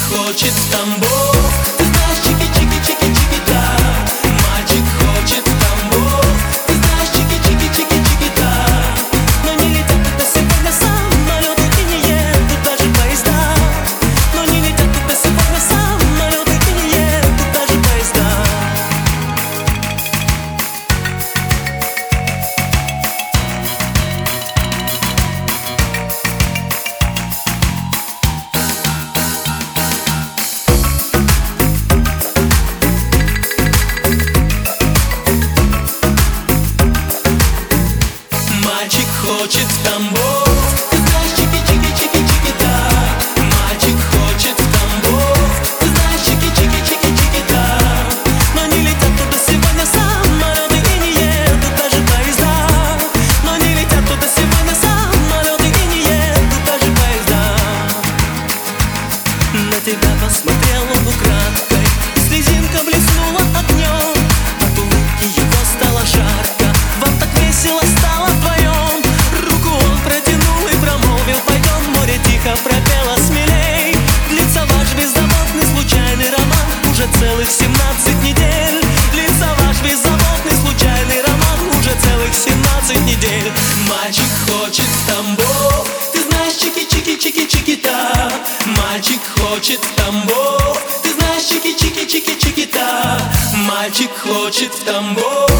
хочет в Тамбов. Ты знаешь, чики-чики-чики-чики-да. Мальчик хочет в Тамбов. Ты знаешь, чики-чики-чики-чики-да. Но не летят туда сегодня самолеты и не едут даже поезда. Но не летят туда сегодня самолеты и не едут даже поезда. Мальчик хочет в Тамбов. Ты знаешь, чики-чики-чики-чики-да. Мальчик хочет в Тамбов. Ты знаешь, чики-чики-чики-чики-да. Но не летят туда сегодня самолеты и не едут даже поезда. Но не летят туда сегодня самолеты и не едут даже поезда. На тебя посмотрел он украдкой, и слезинка блеснула огнем. От улыбки его стало жарко, вам так весело стало вдвоем. Руку он протянул и промолвил: пойдем, море тихо пропело смелей. Длится ваш беззаботный случайный роман уже целых 17 недель. Длится ваш беззаботный случайный роман уже целых 17 недель. Мальчик хочет в Тамбов. Ты знаешь, чики-чики-чики-чики-да. Мальчик хочет в Тамбов. Ты знаешь, чики-чики-чики-чики-да. Мальчик хочет в Тамбов.